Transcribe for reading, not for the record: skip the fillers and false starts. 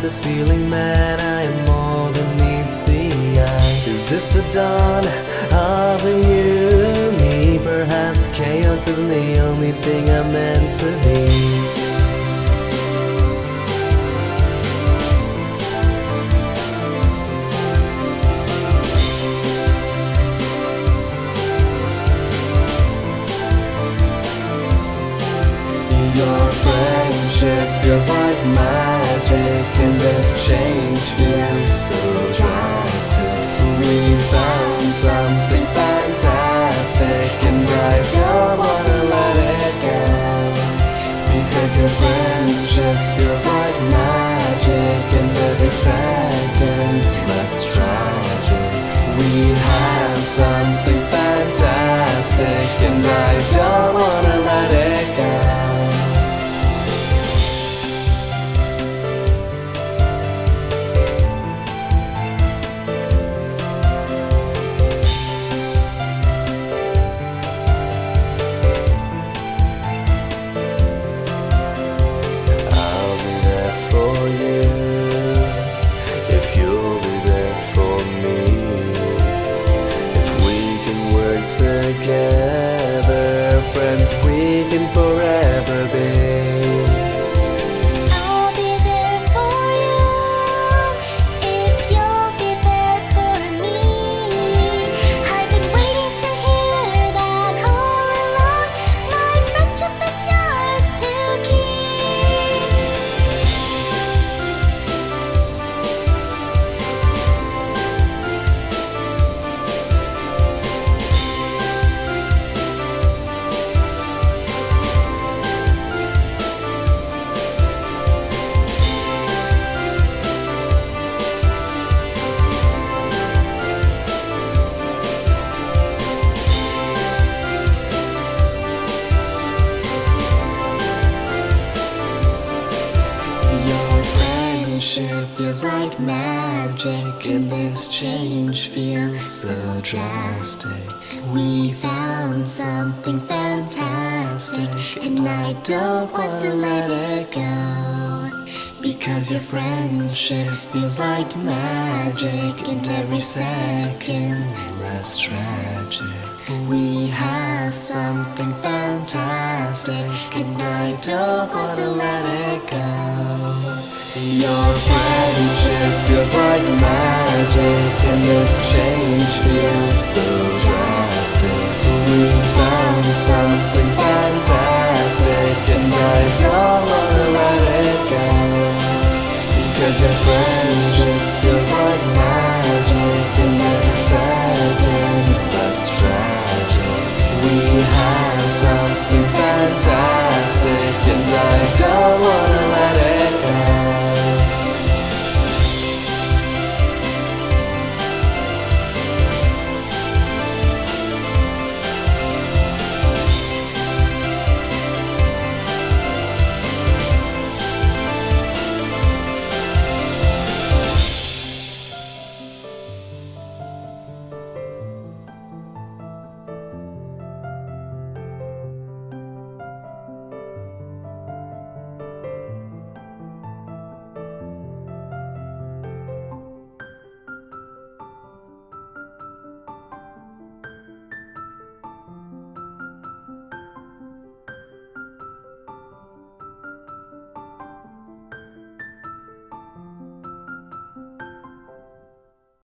this feeling that I am more than meets the eye? Is this the dawn of a new me? Perhaps chaos isn't the only thing I'm meant to be. Your friendship feels like magic, and this change feels so drastic. We found something fantastic, and I don't wanna let it go. Because your friendship feels like magic, and every second's less tragic. We have something fantastic, and I don't wanna let it go. Together, friends we can forever be. I'll be there for you if you'll be there for me. I've been waiting to hear that all along. My friendship is yours to keep. Friendship feels like magic, and this change feels so drastic. We found something fantastic, and I don't want to let it go. Because your friendship feels like magic, and every second's less tragic. We have something fantastic, and I don't want to let it go. Your friendship feels like magic, and this change feels so drastic. We found something fantastic.